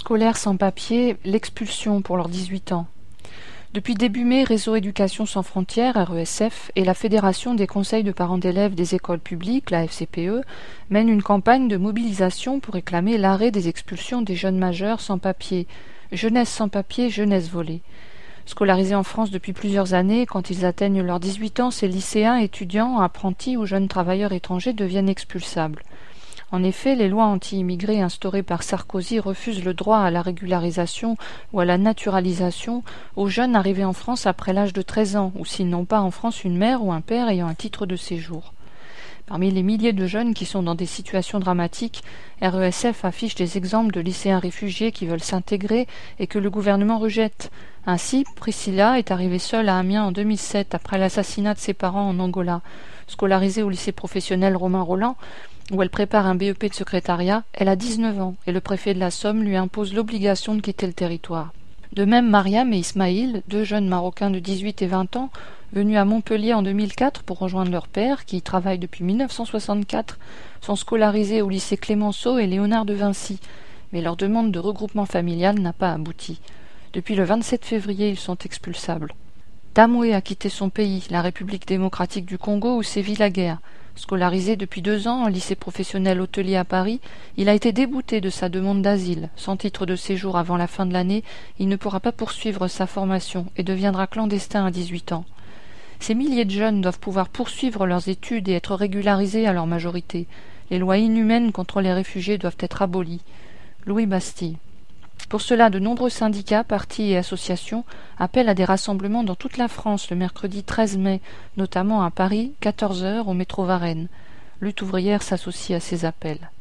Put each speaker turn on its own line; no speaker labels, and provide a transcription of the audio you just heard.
Scolaires sans papier, l'expulsion pour leurs 18 ans. Depuis début mai, Réseau Éducation sans frontières, RESF, et la Fédération des conseils de parents d'élèves des écoles publiques, la FCPE, mènent une campagne de mobilisation pour réclamer l'arrêt des expulsions des jeunes majeurs sans papier. Jeunesse sans papier, jeunesse volée. Scolarisés en France depuis plusieurs années, quand ils atteignent leurs 18 ans, ces lycéens, étudiants, apprentis ou jeunes travailleurs étrangers deviennent expulsables. En effet, les lois anti-immigrés instaurées par Sarkozy refusent le droit à la régularisation ou à la naturalisation aux jeunes arrivés en France après l'âge de 13 ans, ou s'ils n'ont pas en France une mère ou un père ayant un titre de séjour. Parmi les milliers de jeunes qui sont dans des situations dramatiques, RESF affiche des exemples de lycéens réfugiés qui veulent s'intégrer et que le gouvernement rejette. Ainsi, Priscilla est arrivée seule à Amiens en 2007 après l'assassinat de ses parents en Angola. Scolarisée au lycée professionnel Romain Rolland, où elle prépare un BEP de secrétariat, elle a 19 ans et le préfet de la Somme lui impose l'obligation de quitter le territoire. De même, Mariam et Ismaïl, deux jeunes Marocains de 18 et 20 ans, venus à Montpellier en 2004 pour rejoindre leur père, qui y travaille depuis 1964, sont scolarisés au lycée Clémenceau et Léonard de Vinci, mais leur demande de regroupement familial n'a pas abouti. Depuis le 27 février, ils sont expulsables. Damoué a quitté son pays, la République démocratique du Congo, où sévit la guerre. Scolarisé depuis 2 ans en lycée professionnel hôtelier à Paris, il a été débouté de sa demande d'asile. Sans titre de séjour avant la fin de l'année, il ne pourra pas poursuivre sa formation et deviendra clandestin à 18 ans. Ces milliers de jeunes doivent pouvoir poursuivre leurs études et être régularisés à leur majorité. Les lois inhumaines contre les réfugiés doivent être abolies. Louis Bastille. Pour cela, de nombreux syndicats, partis et associations appellent à des rassemblements dans toute la France le mercredi 13 mai, notamment à Paris, 14 h, au métro Varennes. Lutte ouvrière s'associe à ces appels.